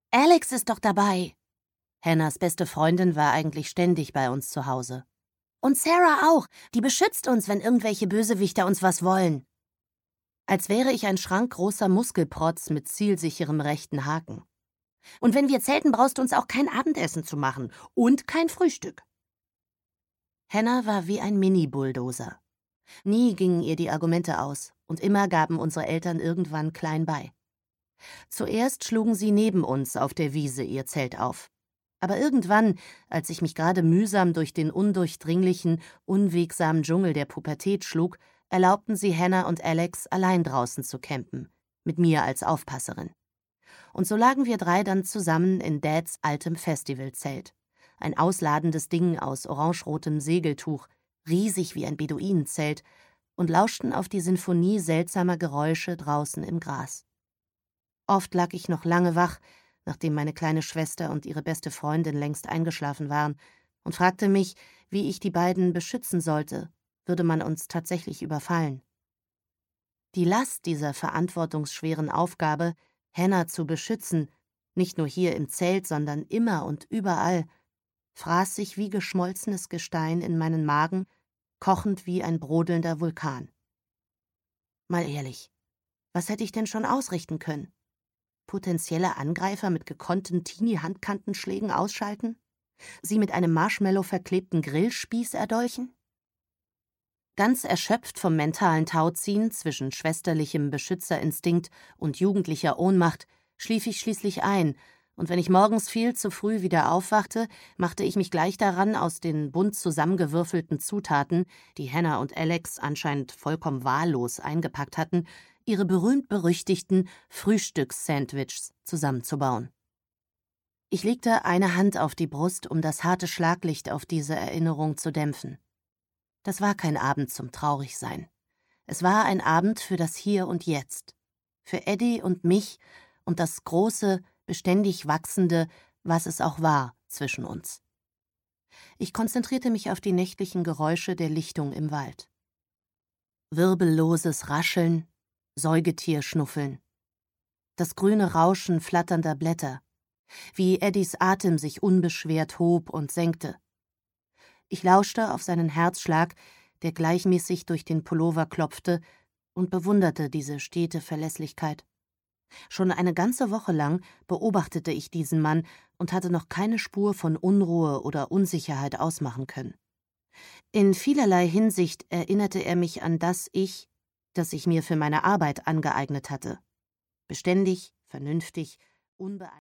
Alex ist doch dabei. Hannahs beste Freundin war eigentlich ständig bei uns zu Hause. Und Sarah auch. Die beschützt uns, wenn irgendwelche Bösewichter uns was wollen. Als wäre ich ein schrankgroßer Muskelprotz mit zielsicherem rechten Haken. Und wenn wir zelten, brauchst du uns auch kein Abendessen zu machen und kein Frühstück. Hannah war wie ein Mini-Bulldozer. Nie gingen ihr die Argumente aus und immer gaben unsere Eltern irgendwann klein bei. Zuerst schlugen sie neben uns auf der Wiese ihr Zelt auf. Aber irgendwann, als ich mich gerade mühsam durch den undurchdringlichen, unwegsamen Dschungel der Pubertät schlug, erlaubten sie Hannah und Alex, allein draußen zu campen, mit mir als Aufpasserin. Und so lagen wir drei dann zusammen in Dads altem Festivalzelt. Ein ausladendes Ding aus orangerotem Segeltuch, riesig wie ein Beduinenzelt, und lauschten auf die Sinfonie seltsamer Geräusche draußen im Gras. Oft lag ich noch lange wach, nachdem meine kleine Schwester und ihre beste Freundin längst eingeschlafen waren, und fragte mich, wie ich die beiden beschützen sollte, würde man uns tatsächlich überfallen. Die Last dieser verantwortungsschweren Aufgabe, Hannah zu beschützen, nicht nur hier im Zelt, sondern immer und überall, fraß sich wie geschmolzenes Gestein in meinen Magen, kochend wie ein brodelnder Vulkan. Mal ehrlich, was hätte ich denn schon ausrichten können? Potenzielle Angreifer mit gekonnten Teenie-Handkantenschlägen ausschalten? Sie mit einem Marshmallow verklebten Grillspieß erdolchen? Ganz erschöpft vom mentalen Tauziehen zwischen schwesterlichem Beschützerinstinkt und jugendlicher Ohnmacht schlief ich schließlich ein, und wenn ich morgens viel zu früh wieder aufwachte, machte ich mich gleich daran, aus den bunt zusammengewürfelten Zutaten, die Hannah und Alex anscheinend vollkommen wahllos eingepackt hatten, ihre berühmt-berüchtigten Frühstückssandwiches zusammenzubauen. Ich legte eine Hand auf die Brust, um das harte Schlaglicht auf diese Erinnerung zu dämpfen. Das war kein Abend zum Traurigsein. Es war ein Abend für das Hier und Jetzt. Für Eddie und mich und das große, beständig wachsende, was es auch war, zwischen uns. Ich konzentrierte mich auf die nächtlichen Geräusche der Lichtung im Wald. Wirbelloses Rascheln, Säugetierschnuffeln. Das grüne Rauschen flatternder Blätter. Wie Eddies Atem sich unbeschwert hob und senkte. Ich lauschte auf seinen Herzschlag, der gleichmäßig durch den Pullover klopfte, und bewunderte diese stete Verlässlichkeit. Schon eine ganze Woche lang beobachtete ich diesen Mann und hatte noch keine Spur von Unruhe oder Unsicherheit ausmachen können. In vielerlei Hinsicht erinnerte er mich an das Ich, das ich mir für meine Arbeit angeeignet hatte. Beständig, vernünftig, unbeeindruckt.